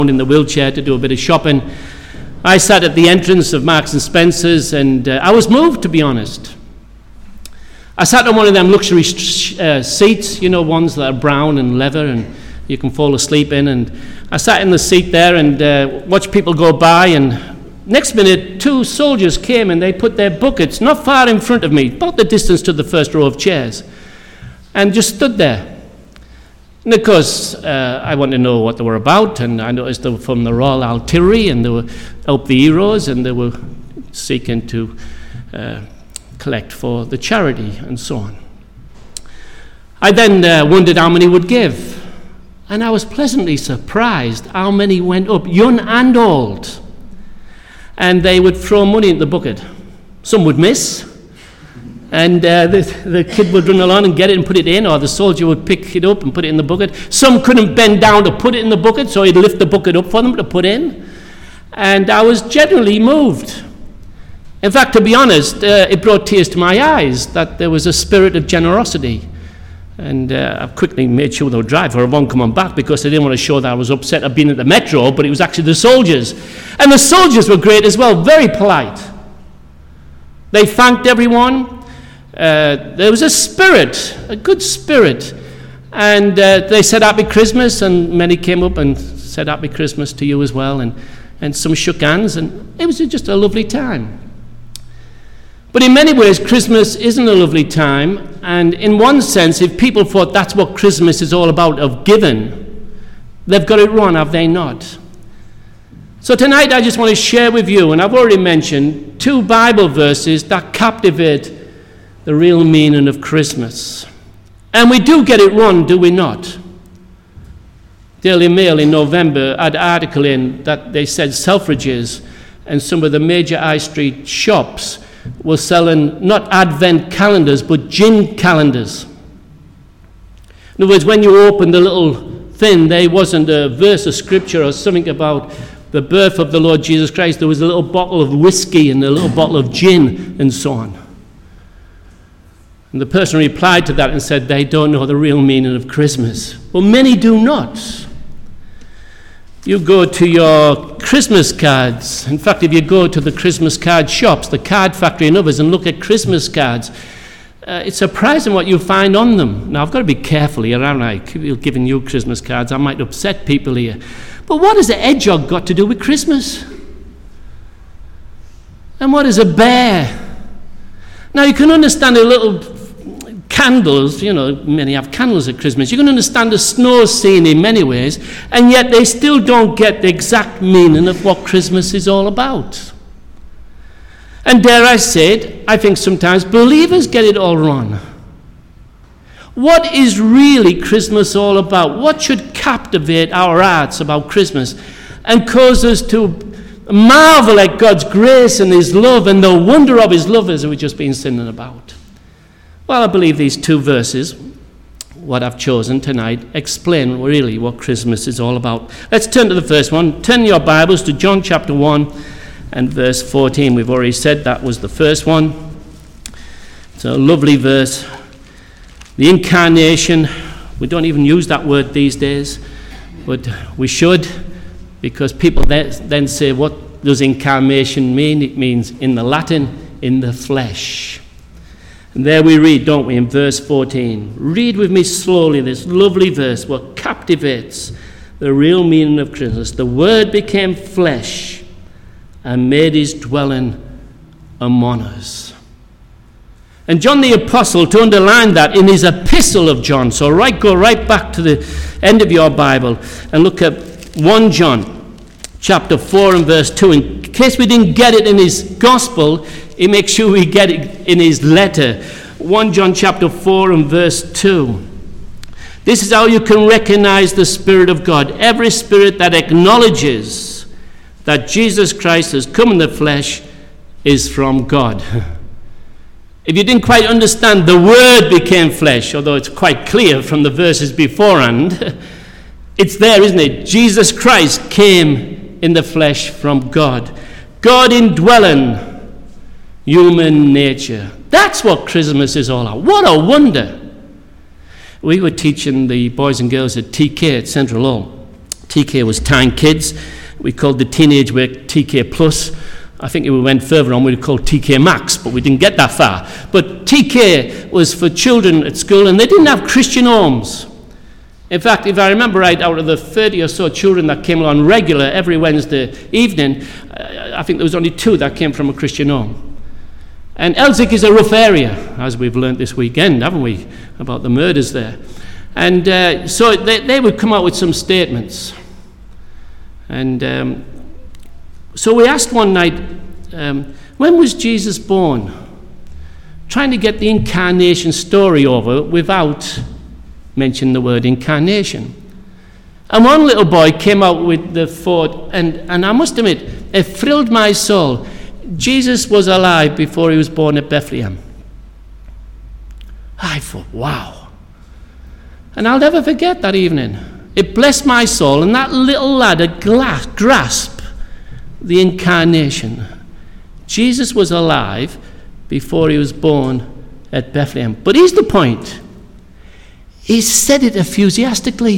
in the wheelchair to do a bit of shopping. I sat at the entrance of Marks and Spencer's, and I was moved, to be honest. I sat on one of them luxury seats, ones that are brown and leather and you can fall asleep in. And I sat in the seat there and watched people go by, and next minute, 2 soldiers came and they put their buckets not far in front of me, about the distance to the first row of chairs, and just stood there. And of course, I wanted to know what they were about, and I noticed they were from the Royal Artillery, and they were Help the Heroes, and they were seeking to collect for the charity, and so on. I then wondered how many would give, and I was pleasantly surprised how many went up, young and old. And they would throw money into the bucket. Some would miss, and the kid would run along and get it and put it in, or the soldier would pick it up and put it in the bucket. Some couldn't bend down to put it in the bucket, so he'd lift the bucket up for them to put in. And I was genuinely moved. In fact, to be honest, it brought tears to my eyes that there was a spirit of generosity. And I quickly made sure they would drive, or I won't come on back, because I didn't want to show that I was upset at being at the metro, but it was actually the soldiers. And the soldiers were great as well, very polite. They thanked everyone. There was a spirit, a good spirit. And they said Happy Christmas, and many came up and said Happy Christmas to you as well. And some shook hands, and it was just a lovely time. But in many ways, Christmas isn't a lovely time, and in one sense, if people thought that's what Christmas is all about, of giving, they've got it wrong, have they not? So tonight I just want to share with you, and I've already mentioned, 2 Bible verses that captivate the real meaning of Christmas. And we do get it wrong, do we not? Daily Mail in November had an article in that they said Selfridges and some of the major high street shops were selling not advent calendars, but gin calendars. In other words, when you opened the little thing, there wasn't a verse of scripture or something about the birth of the Lord Jesus Christ. There was a little bottle of whiskey and a little bottle of gin and so on. And the person replied to that and said they don't know the real meaning of Christmas. Well, many do not. You go to your Christmas cards. In fact, if you go to the Christmas card shops, the Card Factory and others, and look at Christmas cards, it's surprising what you find on them. Now, I've got to be careful here, haven't I? Giving you Christmas cards, I might upset people here. But what has a hedgehog got to do with Christmas? And what is a bear? Now, you can understand a little candles, many have candles at Christmas. You can understand the snow scene in many ways, and yet they still don't get the exact meaning of what Christmas is all about. And dare I say it, I think sometimes believers get it all wrong. What is really Christmas all about? What should captivate our hearts about Christmas and cause us to marvel at God's grace and His love and the wonder of His love, as we've just been singing about? Well, I believe these 2 verses, what I've chosen tonight, explain really what Christmas is all about. Let's turn to the first one. Turn your Bibles to John chapter 1 and verse 14. We've already said that was the first one. It's a lovely verse. The incarnation, we don't even use that word these days, but we should, because people then say, what does incarnation mean? It means, in the Latin, in the flesh. And there we read, don't we, in verse 14. Read with me slowly this lovely verse, what captivates the real meaning of Christmas. The Word became flesh and made His dwelling among us. And John the Apostle, to underline that in his epistle of John, so go right back to the end of your Bible and look at 1 John chapter 4 and verse 2. In case we didn't get it in his gospel, he makes sure we get it in his letter. 1 John chapter 4 and verse 2. This is how you can recognize the Spirit of God. Every spirit that acknowledges that Jesus Christ has come in the flesh is from God. If you didn't quite understand, the Word became flesh, although it's quite clear from the verses beforehand. It's there, isn't it? Jesus Christ came in the flesh from God. God indwelling human nature. That's what Christmas is all about. What a wonder. We were teaching the boys and girls at TK at Central Hall TK was Tyne Kids. We called the teenage work TK Plus. I think if we went further on, we'd call TK Max, but we didn't get that far. But TK was for children at school, and they didn't have Christian homes. In fact, if I remember right, out of the 30 or so children that came along regular every Wednesday evening, I think there was only 2 that came from a Christian home. And Elsick is a rough area, as we've learnt this weekend, haven't we, about the murders there. And so they would come out with some statements. And so we asked one night, when was Jesus born? Trying to get the incarnation story over without mentioning the word incarnation. And one little boy came out with the thought, and I must admit, it thrilled my soul. Jesus was alive before he was born at Bethlehem. I thought, wow. And I'll never forget that evening. It blessed my soul, and that little lad had grasped the incarnation. Jesus was alive before he was born at Bethlehem. But here's the point. He said it enthusiastically.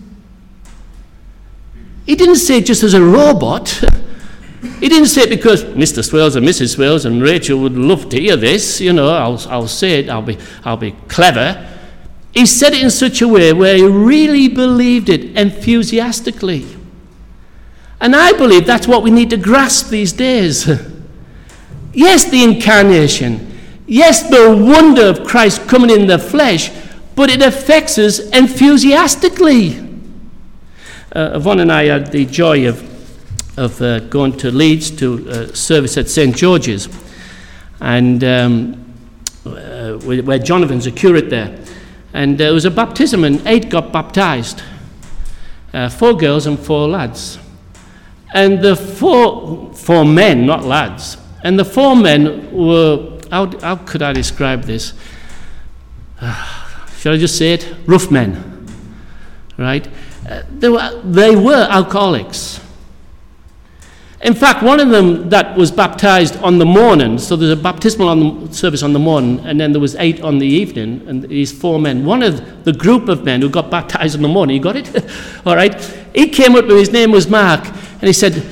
He didn't say it just as a robot. He didn't say it because Mr. Swales and Mrs. Swales and Rachel would love to hear this. You know, I'll say it. I'll be clever. He said it in such a way where he really believed it enthusiastically. And I believe that's what we need to grasp these days. Yes, the incarnation. Yes, the wonder of Christ coming in the flesh, but it affects us enthusiastically. Yvonne and I had the joy of going to Leeds to a service at St. George's, and where Jonathan's a curate there. And there was a baptism, and 8 got baptized. 4 girls and 4 lads. And the four men, not lads, and the 4 men were, how could I describe this? Shall I just say it? Rough men, right? They were alcoholics. In fact, one of them that was baptized on the morning, so there's a baptismal service on the morning, and then there was 8 on the evening, and these 4 men. One of the group of men who got baptized in the morning, you got it? All right. He came up, his name was Mark, and he said,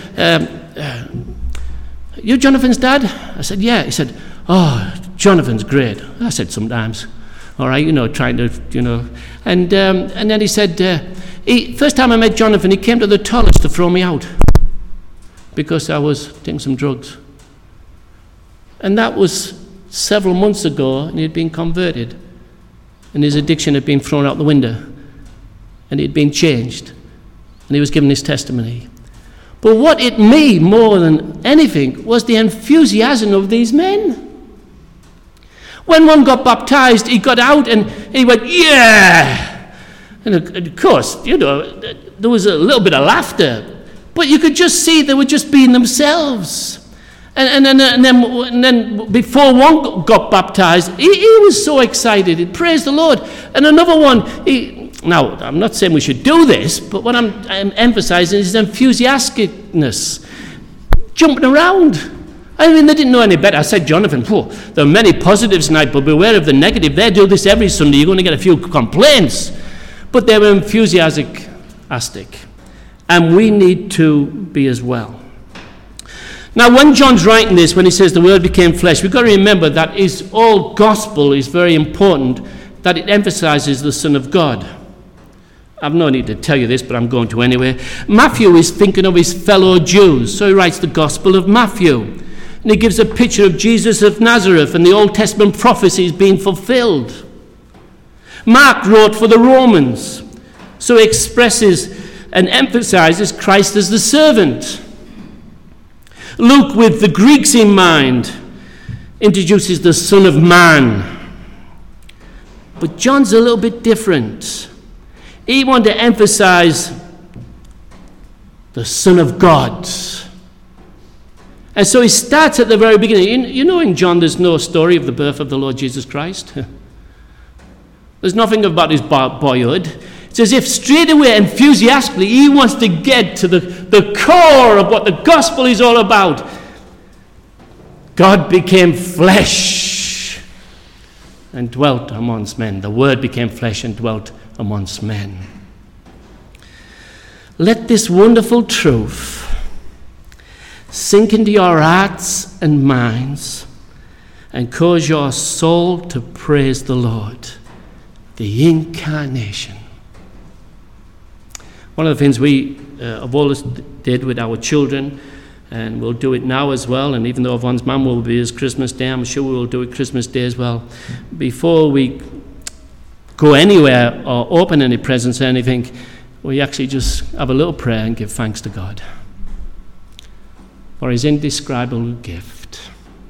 you Jonathan's dad? I said, yeah. He said, oh, Jonathan's great. I said, sometimes. All right, trying to, And then he said, first time I met Jonathan, he came to the toilets to throw me out because I was taking some drugs. And that was several months ago, and he had been converted. And his addiction had been thrown out the window. And he had been changed. And he was given his testimony. But what it made more than anything was the enthusiasm of these men. When one got baptized, he got out and he went, yeah! And of course, there was a little bit of laughter. But you could just see they were just being themselves. And then before one got baptized, he was so excited. He praised the Lord. And another one, now, I'm not saying we should do this, but what I'm emphasizing is enthusiasticness. Jumping around. I mean, they didn't know any better. I said, Jonathan, there are many positives tonight, but beware of the negative. They do this every Sunday. You're going to get a few complaints. But they were enthusiastic. And we need to be as well. Now, when John's writing this, when he says the Word became flesh, we've got to remember that his whole gospel is very important, that it emphasizes the Son of God. I've no need to tell you this, but I'm going to anyway. Matthew is thinking of his fellow Jews, so he writes the Gospel of Matthew. And he gives a picture of Jesus of Nazareth and the Old Testament prophecies being fulfilled. Mark wrote for the Romans, so he expresses and emphasizes Christ as the servant. Luke, with the Greeks in mind, introduces the Son of Man. But John's a little bit different. He wanted to emphasize the Son of God. And so he starts at the very beginning. In John there's no story of the birth of the Lord Jesus Christ. There's nothing about his boyhood. It's as if straight away, enthusiastically, he wants to get to the core of what the gospel is all about. God became flesh and dwelt amongst men. The Word became flesh and dwelt amongst men. Let this wonderful truth sink into your hearts and minds and cause your soul to praise the Lord, the incarnation. One of the things we have always did with our children, and we'll do it now as well, and even though Yvonne's mum will be his Christmas Day, I'm sure we will do it Christmas Day as well. Before we go anywhere or open any presents or anything, we actually just have a little prayer and give thanks to God for his indescribable gift.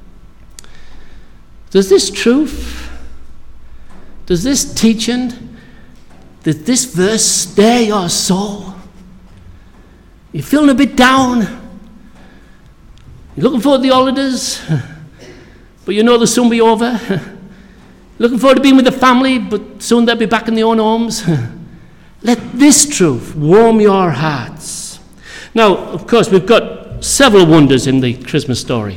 Does this truth, does this teaching, does this verse stir your soul? You're feeling a bit down. You're looking forward to the holidays, but you know they'll soon be over. Looking forward to being with the family, but soon they'll be back in their own homes. Let this truth warm your hearts. Now, of course, we've got several wonders in the Christmas story.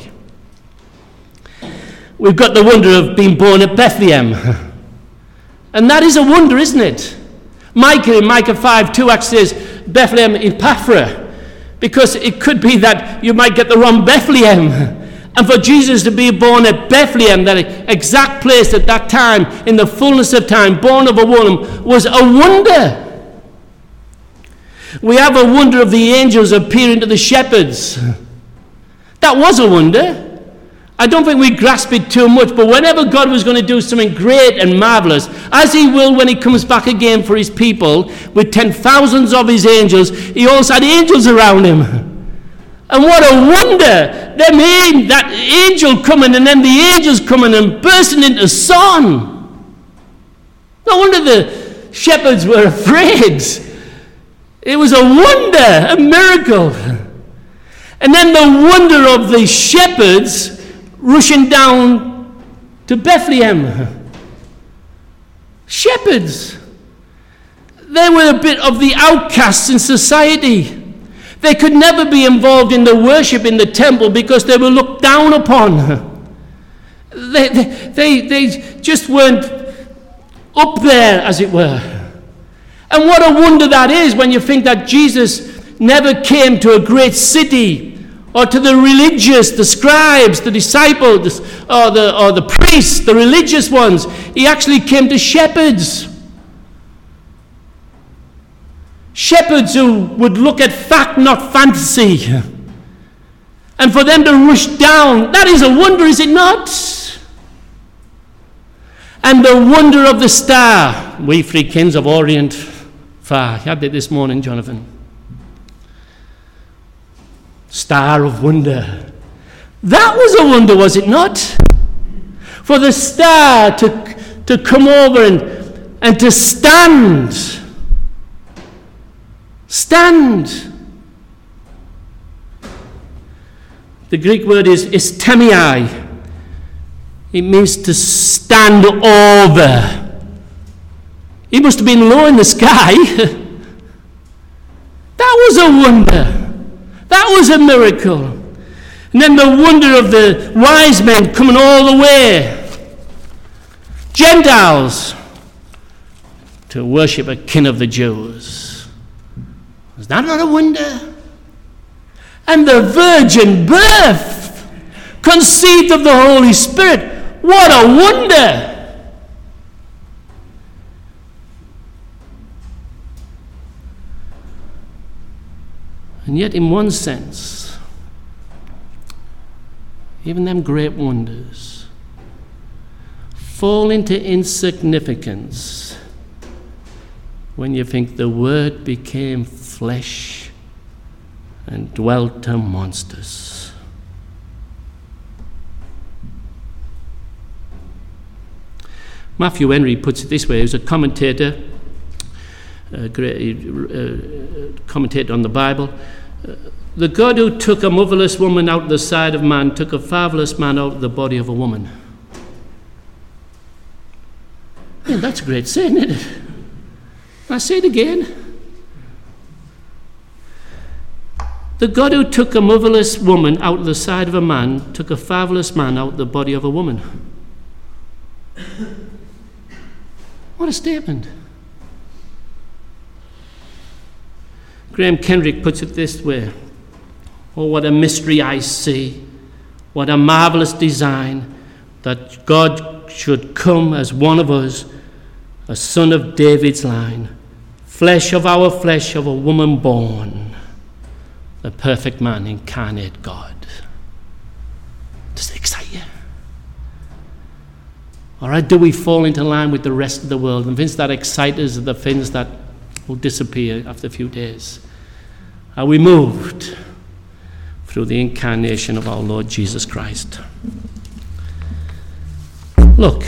We've got the wonder of being born at Bethlehem. And that is a wonder, isn't it? Micah in Micah 5:2 actually says Bethlehem Ephrathah, because it could be that you might get the wrong Bethlehem. And for Jesus to be born at Bethlehem, that exact place at that time, in the fullness of time, born of a woman, was a wonder. We have a wonder of the angels appearing to the shepherds. That was a wonder. I don't think we grasp it too much, but whenever God was going to do something great and marvelous, as he will when he comes back again for his people, with 10,000s of his angels, he also had angels around him. And what a wonder! That angel coming and then the angels coming and bursting into song. No wonder the shepherds were afraid. It was a wonder, a miracle. And then the wonder of the shepherds rushing down to Bethlehem. Shepherds. They were a bit of the outcasts in society. They could never be involved in the worship in the temple because they were looked down upon. They just weren't up there, as it were. And what a wonder that is when you think that Jesus never came to a great city or to the religious, the scribes, the disciples, or the priests, the religious ones. He actually came to shepherds. Shepherds who would look at fact, not fantasy. And for them to rush down, that is a wonder, is it not? And the wonder of the star. We three kings of Orient far. You had it this morning, Jonathan. Star of wonder. That was a wonder, was it not? For the star to come over and to stand. Stand. The Greek word is istemai. It means to stand over. He must have been low in the sky. That was a wonder. That was a miracle. And then the wonder of the wise men coming all the way. Gentiles to worship a king of the Jews. Was that not a wonder? And the virgin birth, conceived of the Holy Spirit. What a wonder! And yet, in one sense, even them great wonders fall into insignificance when you think the Word became flesh and dwelt amongst us. Matthew Henry puts it this way. He was a commentator, commentator on the Bible. The God who took a motherless woman out of the side of man took a fatherless man out of the body of a woman. Yeah, that's a great saying, isn't it? I say it again. The God who took a motherless woman out of the side of a man took a fatherless man out of the body of a woman. What a statement. Graham Kendrick puts it this way: "Oh, what a mystery I see, what a marvelous design, that God should come as one of us, a son of David's line, flesh of our flesh, of a woman born, the perfect man, incarnate God." Does it excite you? Or do we fall into line with the rest of the world? And things that excite us are the things that will disappear after a few days. Are we moved through the incarnation of our Lord Jesus Christ? Look,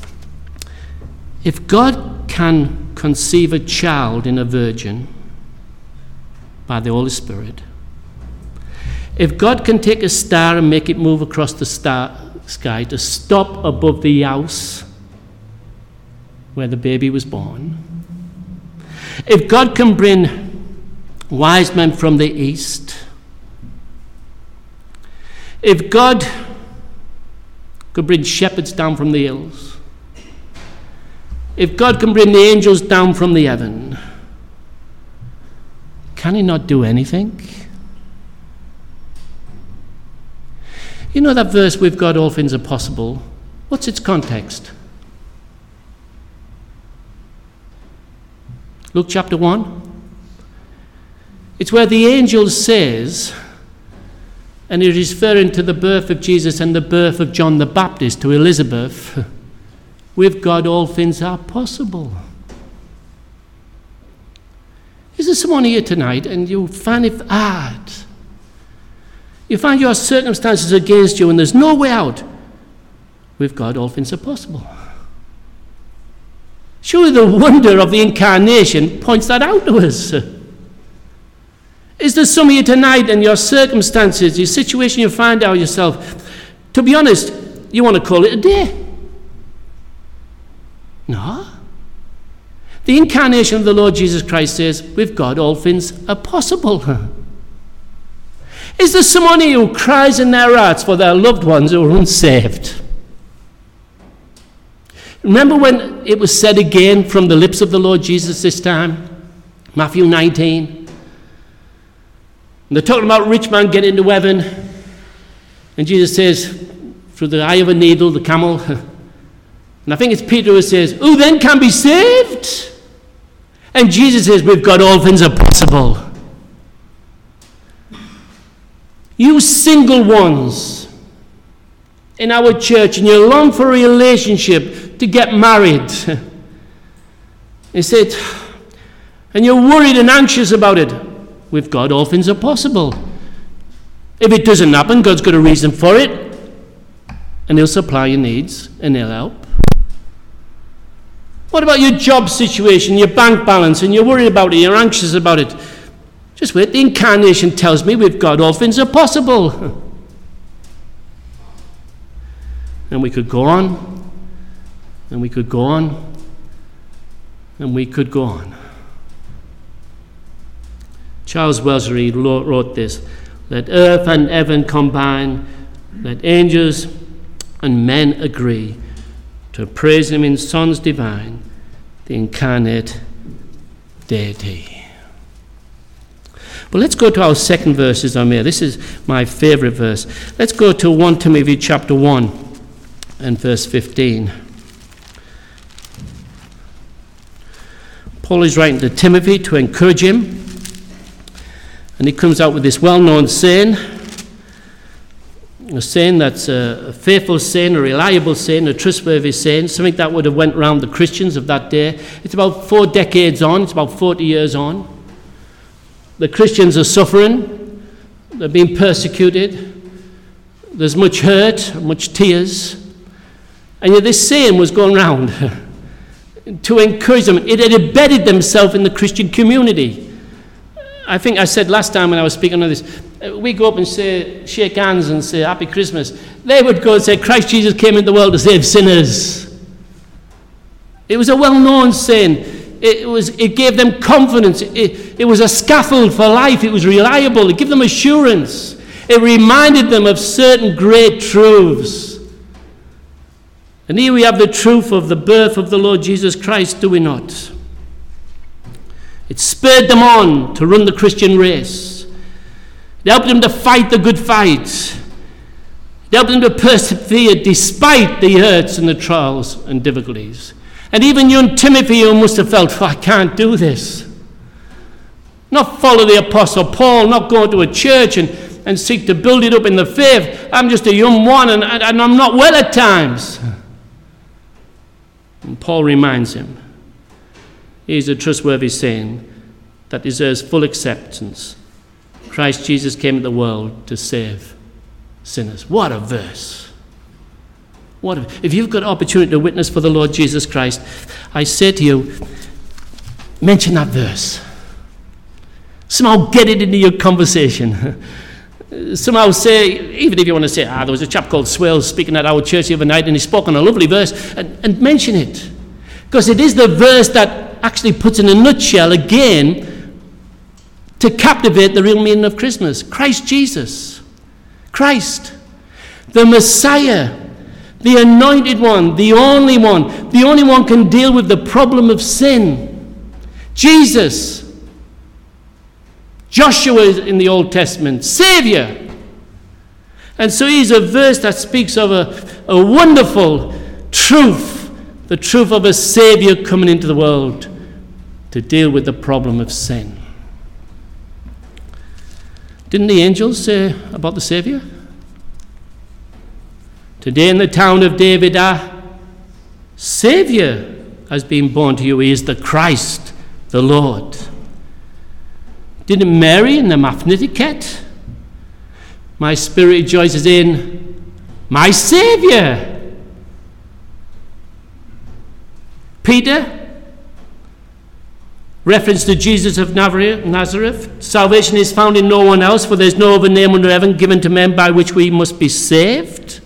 if God can conceive a child in a virgin by the Holy Spirit, if God can take a star and make it move across the sky to stop above the house where the baby was born, if God can bring wise men from the east, if God could bring shepherds down from the hills, if God can bring the angels down from the heaven, can he not do anything? You know that verse, "With God all things are possible," what's its context? Luke chapter 1. It's where the angel says, and it is referring to the birth of Jesus and the birth of John the Baptist to Elizabeth, "With God all things are possible." Is there someone here tonight and you find it hard? You find your circumstances against you and there's no way out? With God all things are possible. Surely the wonder of the incarnation points that out to us. Is there some of you tonight and your circumstances, your situation you find out yourself, to be honest, you want to call it a day? No. The incarnation of the Lord Jesus Christ says, "With God all things are possible." Is there someone here who cries in their hearts for their loved ones who are unsaved? Remember when it was said again from the lips of the Lord Jesus this time? Matthew 19. And they're talking about rich man getting into heaven. And Jesus says, through the eye of a needle, the camel. And I think it's Peter who says, "Who then can be saved?" And Jesus says, "With God all things are possible." You single ones in our church, and you long for a relationship to get married. He said, and you're worried and anxious about it. With God, all things are possible. If it doesn't happen, God's got a reason for it, and he'll supply your needs, and he'll help. What about your job situation, your bank balance, and you're worried about it, you're anxious about it? Just wait, the incarnation tells me with God all things are possible. And we could go on, and we could go on, and we could go on. Charles Wesley wrote this: "Let earth and heaven combine, let angels and men agree to praise him in sons divine, the incarnate deity." But let's go to our second verses on here. This is my favorite verse. Let's go to 1 Timothy chapter 1 and verse 15. Paul is writing to Timothy to encourage him. And he comes out with this well-known saying, a saying that's a faithful saying, a reliable saying, a trustworthy saying, something that would have went around the Christians of that day. It's about 4 decades on, it's about 40 years on. The Christians are suffering, they're being persecuted, there's much hurt, much tears, and yet this saying was going around to encourage them. It had embedded themselves in the Christian community. I think I said last time when I was speaking on this, we go up and say, shake hands and say Happy Christmas. They would go and say, Christ Jesus came into the world to save sinners. It was a well-known saying. It gave them confidence. It was a scaffold for life. It was reliable. It gave them assurance. It reminded them of certain great truths. And here we have the truth of the birth of the Lord Jesus Christ, do we not? It spurred them on to run the Christian race. It helped them to fight the good fight. It helped them to persevere despite the hurts and the trials and difficulties. And even young Timothy, who must have felt, I can't do this. Not follow the Apostle Paul, not go to a church and seek to build it up in the faith. I'm just a young one and I'm not well at times. And Paul reminds him, here's a trustworthy saying that deserves full acceptance. Christ Jesus came into the world to save sinners. What a verse. If you've got opportunity to witness for the Lord Jesus Christ, I say to you, mention that verse. Somehow get it into your conversation. Somehow say, even if you want to say, there was a chap called Swales speaking at our church the other night and he spoke on a lovely verse, and mention it. Because it is the verse that actually puts in a nutshell again to captivate the real meaning of Christmas. Christ Jesus. Christ. The Messiah. The anointed one. The only one. The only one can deal with the problem of sin. Jesus. Joshua in the Old Testament, Savior. And so he's a verse that speaks of a wonderful truth, the truth of a Savior coming into the world to deal with the problem of sin. Didn't the angels say about the Savior? Today in the town of David, a Savior has been born to you. He is the Christ, the Lord. Didn't Mary in the Magnificat? My spirit rejoices in my Savior. Peter, reference to Jesus of Nazareth. Salvation is found in no one else, for there's no other name under heaven given to men by which we must be saved.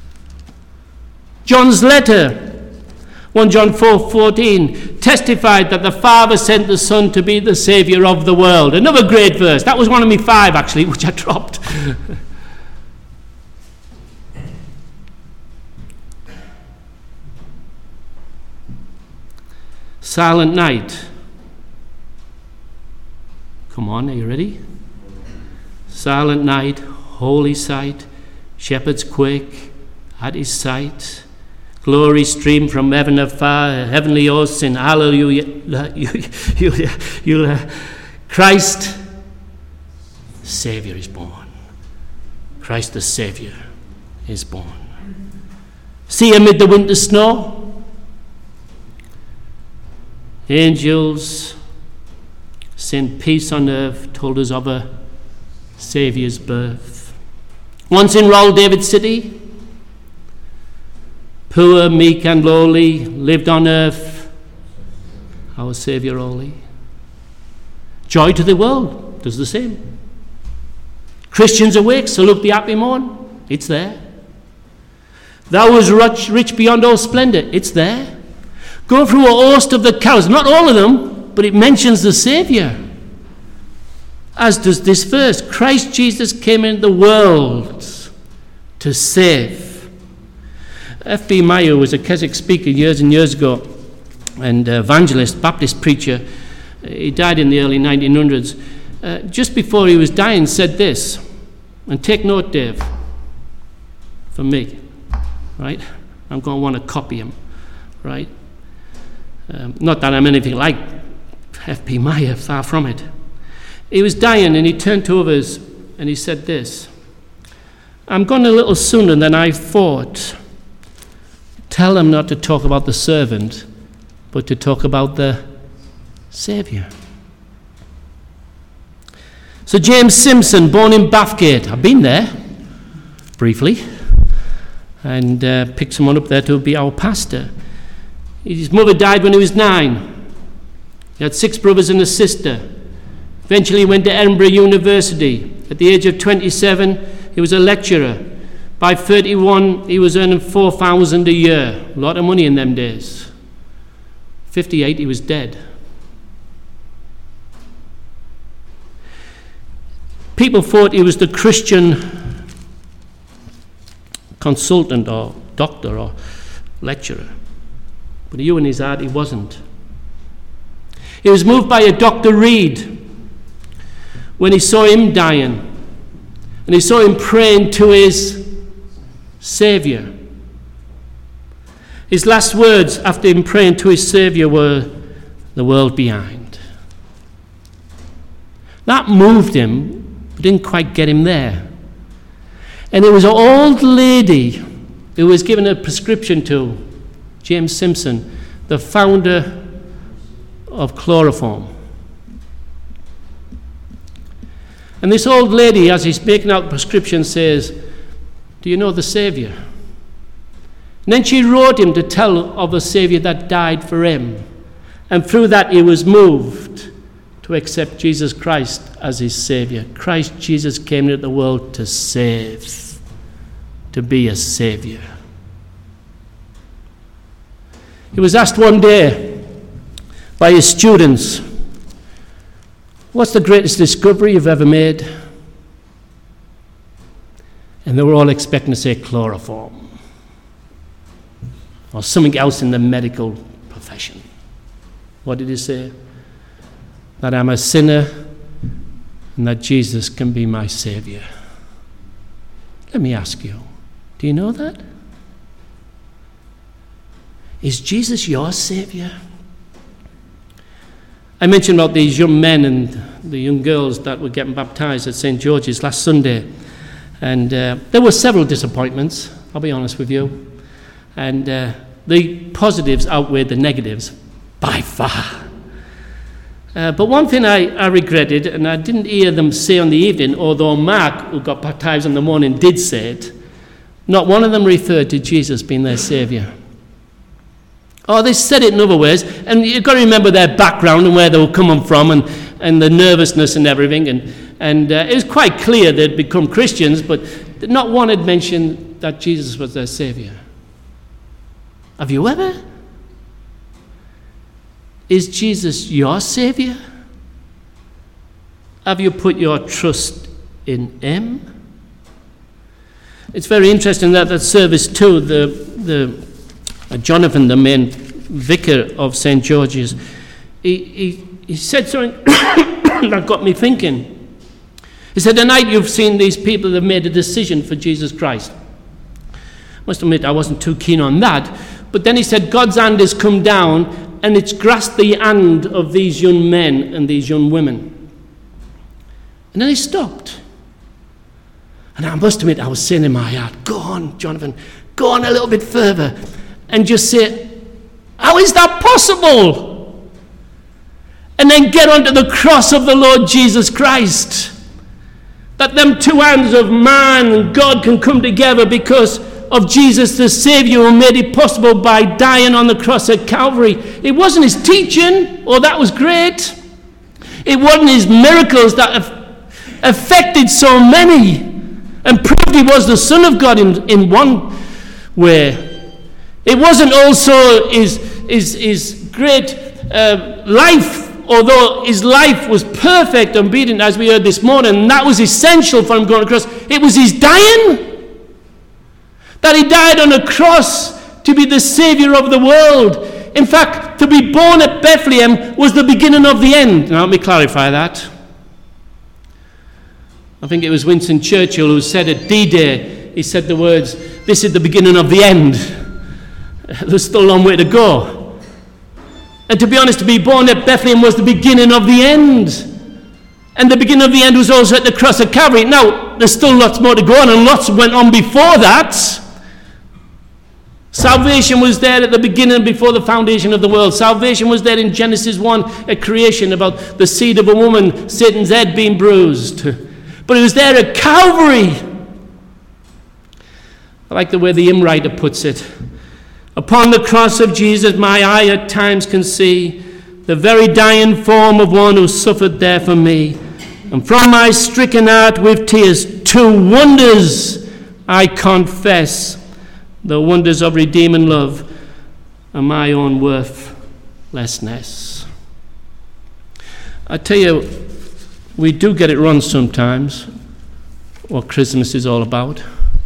John's letter, 1 John 4:14, testified that the Father sent the Son to be the Saviour of the world. Another great verse. That was one of me 5, actually, which I dropped. Silent night. Come on, are you ready? Silent night, holy sight, shepherds quake at his sight. Glory stream from heaven afar, heavenly hosts sing hallelujah. Christ, Saviour is born. Christ the Saviour is born. See amid the winter snow, angels sent peace on earth, told us of a Saviour's birth. Once in Royal David City, poor, meek and lowly, lived on earth, our Saviour holy. Joy to the world does the same. Christians awake, salute the happy morn, it's there. Thou was rich beyond all splendour, it's there. Go through a host of the carols, not all of them, but it mentions the Saviour. As does this verse, Christ Jesus came into the world to save. F.B. Meyer was a Keswick speaker years and years ago, and evangelist, Baptist preacher. He died in the early 1900s. Just before he was dying, said this, and take note, Dave, for me, right? I'm going to want to copy him, right? Not that I'm anything like F.B. Meyer, far from it. He was dying, and he turned to others, and he said this, I'm gone a little sooner than I thought. Tell them not to talk about the servant, but to talk about the Saviour. So James Simpson, born in Bathgate, I've been there briefly, and picked someone up there to be our pastor. His mother died when he was 9. He had 6 brothers and a sister. Eventually he went to Edinburgh University. At the age of 27, he was a lecturer. By 31, he was earning £4,000 a year. A lot of money in them days. 58, he was dead. People thought he was the Christian consultant or doctor or lecturer. But he knew in his heart he wasn't. He was moved by a Dr. Reed when he saw him dying, and he saw him praying to his Saviour. His last words after him praying to his Saviour were, "The world behind." That moved him, but didn't quite get him there. And there was an old lady who was given a prescription to, James Simpson, the founder of chloroform. And this old lady, as he's making out the prescription, says, "Do you know the Saviour?" And then she wrote him to tell of the Saviour that died for him. And through that he was moved to accept Jesus Christ as his Saviour. Christ Jesus came into the world to save, to be a Saviour. He was asked one day by his students, "What's the greatest discovery you've ever made?" And they were all expecting to say chloroform or something else in the medical profession. What did he say? That I'm a sinner and that Jesus can be my Saviour. Let me ask you, do you know that? Is Jesus your Saviour? I mentioned about these young men and the young girls that were getting baptized at St. George's last Sunday. And there were several disappointments, I'll be honest with you. And the positives outweighed the negatives by far. But one thing I regretted, and I didn't hear them say on the evening, although Mark, who got baptized in the morning, did say it, not one of them referred to Jesus being their Saviour. Oh, they said it in other ways, and you've got to remember their background and where they were coming from, and the nervousness and everything, and it was quite clear they'd become Christians, but not one had mentioned that Jesus was their Saviour. Have you ever? Is Jesus your Saviour? Have you put your trust in him? It's very interesting that service too, Jonathan, the main vicar of St. George's, he said something that got me thinking. He said, "Tonight you've seen these people that have made a decision for Jesus Christ." I must admit I wasn't too keen on that. But then he said, God's hand has come down and it's grasped the hand of these young men and these young women. And then he stopped. And I must admit, I was saying in my heart, "Go on, Jonathan, go on a little bit further and just say, how is that possible?" And then get onto the cross of the Lord Jesus Christ. That them two hands of man and God can come together because of Jesus the Saviour who made it possible by dying on the cross at Calvary. It wasn't his teaching, oh that was great. It wasn't his miracles that affected so many and proved he was the Son of God in one way. It wasn't also his great life, although his life was perfect and obedient, as we heard this morning, and that was essential for him going across. It was his dying, that he died on a cross to be the Saviour of the world. In fact, to be born at Bethlehem was the beginning of the end. Now, let me clarify that. I think it was Winston Churchill who said at D-Day, he said the words, "This is the beginning of the end." There's still a long way to go. And to be honest, to be born at Bethlehem was the beginning of the end. And the beginning of the end was also at the cross of Calvary. Now, there's still lots more to go on, and lots went on before that. Salvation was there at the beginning, before the foundation of the world. Salvation was there in Genesis 1 at creation, about the seed of a woman, Satan's head being bruised. But it was there at Calvary. I like the way the hymn writer puts it. Upon the cross of Jesus, my eye at times can see the very dying form of one who suffered there for me. And from my stricken heart with tears, two wonders I confess, the wonders of redeeming love and my own worthlessness. I tell you, we do get it wrong sometimes, what Christmas is all about.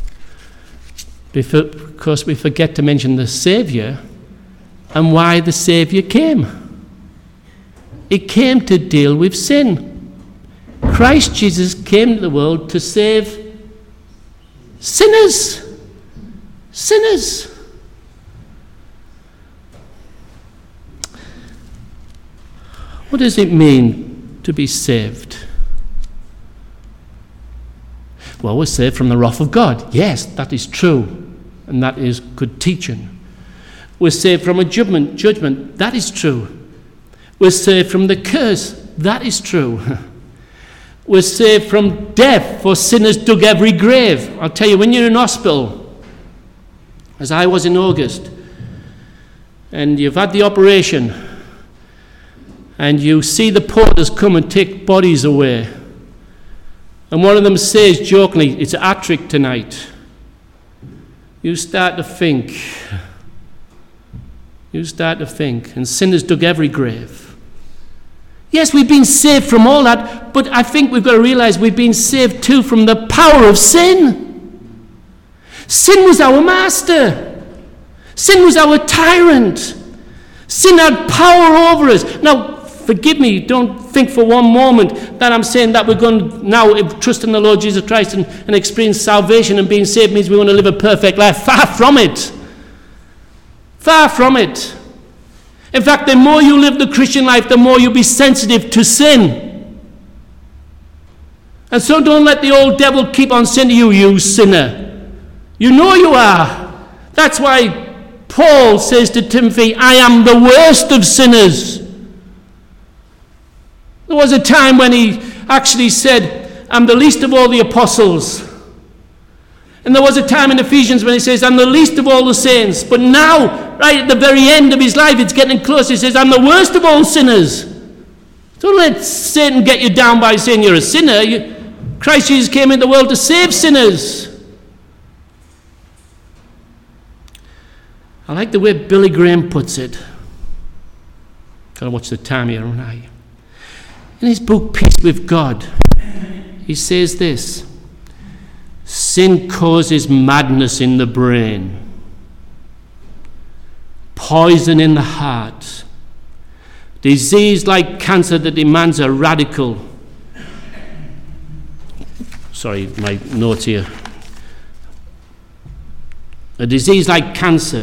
Because we forget to mention the Saviour and why the Saviour came. It came to deal with sin. Christ Jesus came to the world to save sinners. Sinners. What does it mean to be saved? Well, we're saved from the wrath of God. Yes, that is true. And that is good teaching. We're saved from a judgment. That is true. We're saved from the curse. That is true. We're saved from death, for sinners dug every grave. I'll tell you, when you're in hospital, as I was in August, and you've had the operation, and you see the porters come and take bodies away, and one of them says jokingly, "It's a hat-trick tonight." You start to think, and sinners dug every grave. Yes, we've been saved from all that, but I think we've got to realize we've been saved too from the power of sin. Sin was our master. Sin was our tyrant. Sin had power over us. Now, forgive me, don't think for one moment that I'm saying that we're going to now trust in the Lord Jesus Christ and experience salvation, and being saved means we want to live a perfect life. Far from it. Far from it. In fact, the more you live the Christian life, the more you'll be sensitive to sin. And so don't let the old devil keep on saying to you, "You sinner." You know you are. That's why Paul says to Timothy, "I am the worst of sinners." There was a time when he actually said, "I'm the least of all the apostles." And there was a time in Ephesians when he says, "I'm the least of all the saints." But now, right at the very end of his life, it's getting close. He says, "I'm the worst of all sinners." Don't let Satan get you down by saying you're a sinner. Christ Jesus came into the world to save sinners. I like the way Billy Graham puts it. Gotta watch the time here, haven't I? In his book, Peace with God, he says this: sin causes madness in the brain, poison in the heart, disease like cancer that demands a radical... Sorry, my notes here. A disease like cancer.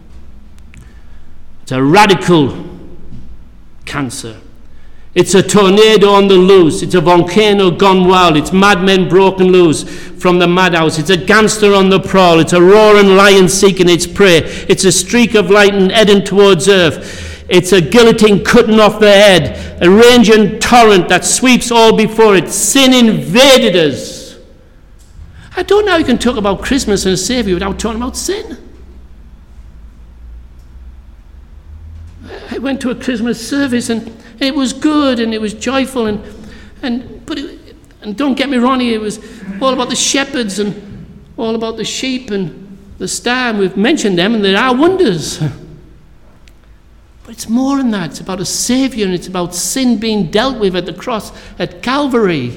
It's a radical cancer. It's a tornado on the loose. It's a volcano gone wild. It's madmen broken loose from the madhouse. It's a gangster on the prowl. It's a roaring lion seeking its prey. It's a streak of lightning heading towards earth. It's a guillotine cutting off the head. A raging torrent that sweeps all before it. Sin invaded us. I don't know how you can talk about Christmas and a Saviour without talking about sin. I went to a Christmas service and it was good and it was joyful and don't get me wrong, it was all about the shepherds and all about the sheep and the star, and we've mentioned them and they are wonders. But it's more than that. It's about a Saviour, and it's about sin being dealt with at the cross at Calvary.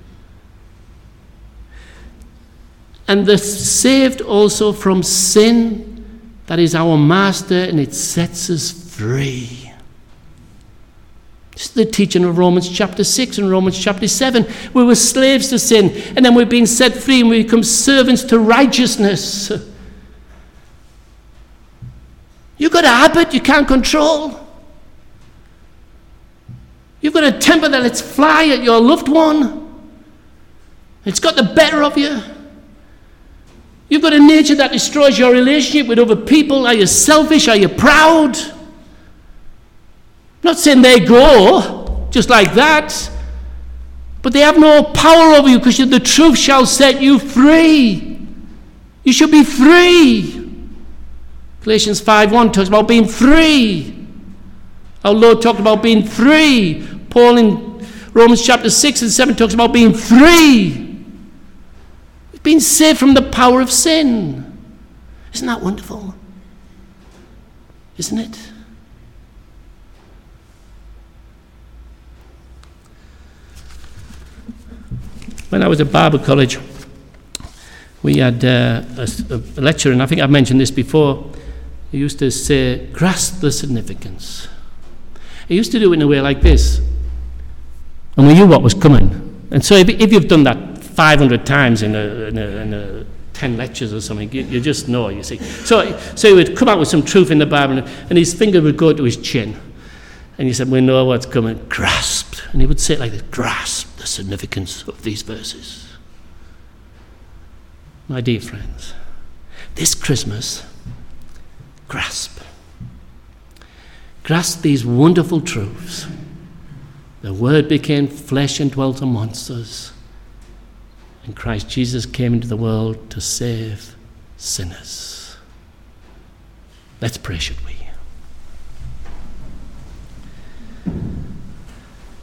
And the saved also from sin, that is our master, and it sets us free. This is the teaching of Romans chapter 6 and Romans chapter 7. We were slaves to sin, and then we've been set free and we become servants to righteousness. You've got a habit you can't control. You've got a temper that lets fly at your loved one. It's got the better of you. You've got a nature that destroys your relationship with other people. Are you selfish? Are you proud? I'm not saying they go just like that, but they have no power over you, because the truth shall set you free. You should be free. Galatians 5:1 talks about being free. Our Lord talked about being free. Paul in Romans chapter 6 and 7 talks about being free. We've been saved from the power of sin. Isn't that wonderful? Isn't it? When I was at Bible college, we had a lecturer, and I think I've mentioned this before. He used to say, grasp the significance. He used to do it in a way like this. And we knew what was coming. And so if you've done that 500 times in a 10 lectures or something, you just know, you see. So he would come out with some truth in the Bible, and his finger would go to his chin. And he said, we know what's coming. Grasped. And he would say it like this, grasp the significance of these verses. My dear friends, this Christmas, grasp these wonderful truths. The Word became flesh and dwelt amongst us. And Christ Jesus came into the world to save sinners. Let's pray, should we?